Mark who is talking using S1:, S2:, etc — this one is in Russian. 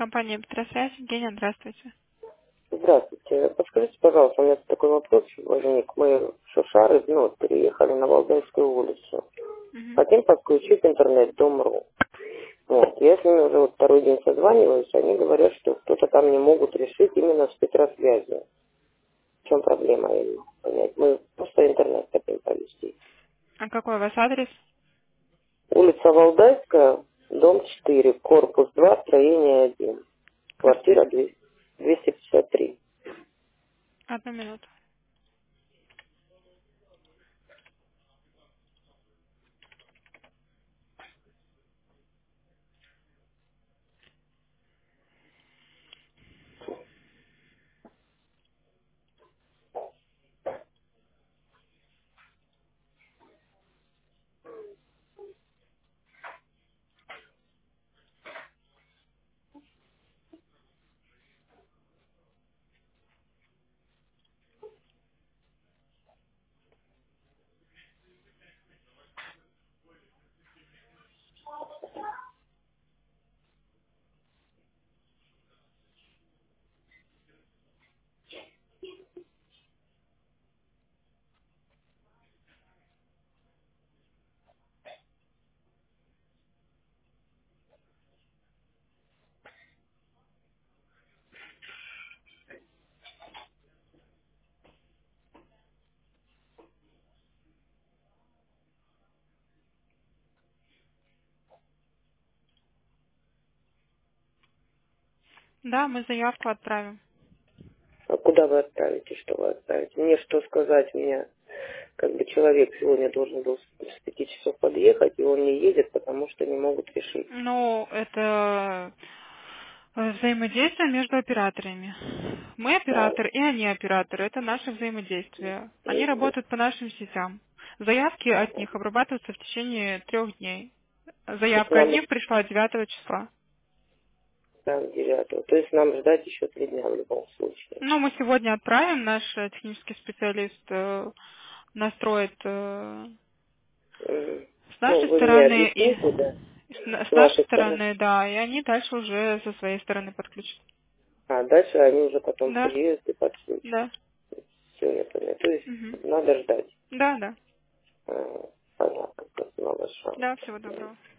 S1: компания Петросвязь. Евгения, здравствуйте.
S2: Здравствуйте. Подскажите, пожалуйста, у меня такой вопрос возник. Мы в Шушары, переехали на Валдайскую улицу.
S1: Мгм.
S2: Хотим подключить интернет, Дом.ру. Вот. Я с ними уже второй день созваниваюсь, они говорят, что кто-то там не могут решить именно с Петросвязью. В чем проблема, я не могу понять. Мы просто интернет хотим провести.
S1: А какой у вас адрес?
S2: Улица Валдайская, дом 4, корпус 2, строение 1.
S1: Квартира?
S2: Квартира 253.
S1: Одну минуту. Да, мы заявку отправим.
S2: А куда вы отправите, что вы отправите? Мне что сказать? Меня человек сегодня должен был с 5 часов подъехать, и он не едет, потому что не могут решить.
S1: Ну, это взаимодействие между операторами. Мы
S2: Да.
S1: оператор, и они операторы. Это наше взаимодействие. Они работают по нашим сетям. Заявки от них обрабатываются в течение 3 дней.
S2: То есть
S1: Заявка от
S2: нам
S1: них пришла 9 числа.
S2: там 9. То есть нам ждать еще 3 дня в любом случае.
S1: Ну, мы сегодня отправим, наш технический специалист настроит
S2: Мгм.
S1: с нашей
S2: Вы мне
S1: стороны и
S2: объясните, да,
S1: с
S2: с
S1: нашей
S2: вашей стороны.
S1: стороны, да, и они дальше уже со своей стороны подключат.
S2: А дальше они уже потом
S1: Да,
S2: приедут и подключат.
S1: да.
S2: Все, я понял. То есть
S1: Мгм.
S2: надо ждать.
S1: Да, да.
S2: Понятно. Спасибо большое.
S1: Да, всего доброго.